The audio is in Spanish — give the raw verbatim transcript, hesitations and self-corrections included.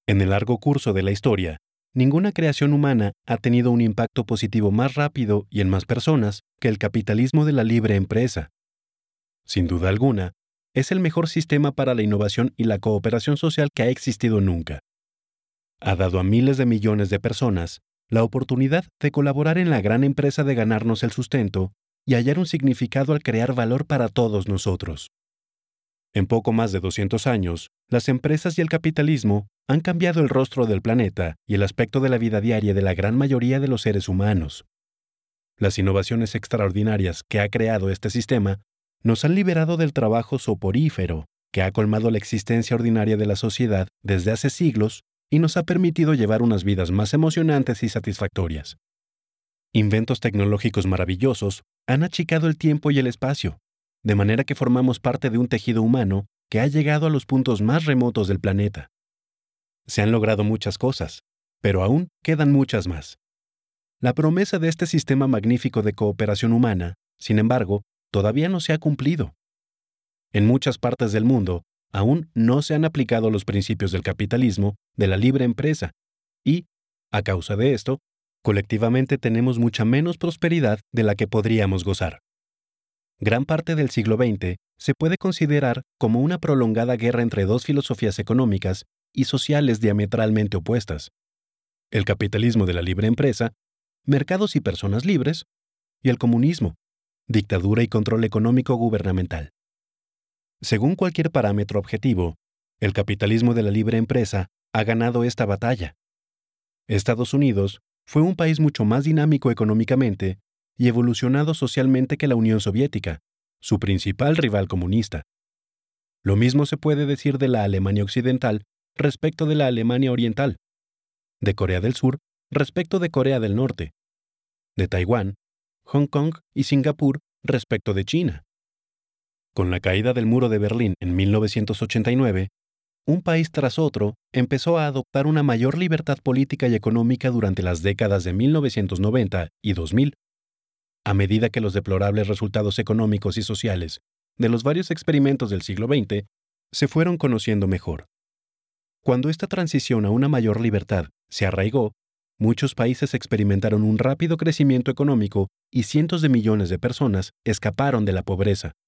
En el largo curso de la historia, ninguna creación humana ha tenido un impacto positivo más rápido y en más personas que el capitalismo de la libre empresa. Sin duda alguna, es el mejor sistema para la innovación y la cooperación social que ha existido nunca. Ha dado a miles de millones de personas la oportunidad de colaborar en la gran empresa de ganarnos el sustento y hallar un significado al crear valor para todos nosotros. En poco más de doscientos años, las empresas y el capitalismo han cambiado el rostro del planeta y el aspecto de la vida diaria de la gran mayoría de los seres humanos. Las innovaciones extraordinarias que ha creado este sistema nos han liberado del trabajo soporífero que ha colmado la existencia ordinaria de la sociedad desde hace siglos y nos ha permitido llevar unas vidas más emocionantes y satisfactorias. Inventos tecnológicos maravillosos han achicado el tiempo y el espacio, de manera que formamos parte de un tejido humano que ha llegado a los puntos más remotos del planeta. Se han logrado muchas cosas, pero aún quedan muchas más. La promesa de este sistema magnífico de cooperación humana, sin embargo, todavía no se ha cumplido. En muchas partes del mundo, aún no se han aplicado los principios del capitalismo, de la libre empresa, y, a causa de esto, colectivamente tenemos mucha menos prosperidad de la que podríamos gozar. Gran parte del siglo veinte se puede considerar como una prolongada guerra entre dos filosofías económicas y sociales diametralmente opuestas: el capitalismo de la libre empresa, mercados y personas libres, y el comunismo, dictadura y control económico gubernamental. Según cualquier parámetro objetivo, el capitalismo de la libre empresa ha ganado esta batalla. Estados Unidos fue un país mucho más dinámico económicamente y evolucionado socialmente que la Unión Soviética, su principal rival comunista. Lo mismo se puede decir de la Alemania Occidental respecto de la Alemania Oriental, de Corea del Sur respecto de Corea del Norte, de Taiwán, Hong Kong y Singapur respecto de China. Con la caída del muro de Berlín en mil novecientos ochenta y nueve, un país tras otro empezó a adoptar una mayor libertad política y económica durante las décadas de mil novecientos noventa y dos mil. A medida que los deplorables resultados económicos y sociales de los varios experimentos del siglo veinte se fueron conociendo mejor. Cuando esta transición a una mayor libertad se arraigó, muchos países experimentaron un rápido crecimiento económico y cientos de millones de personas escaparon de la pobreza.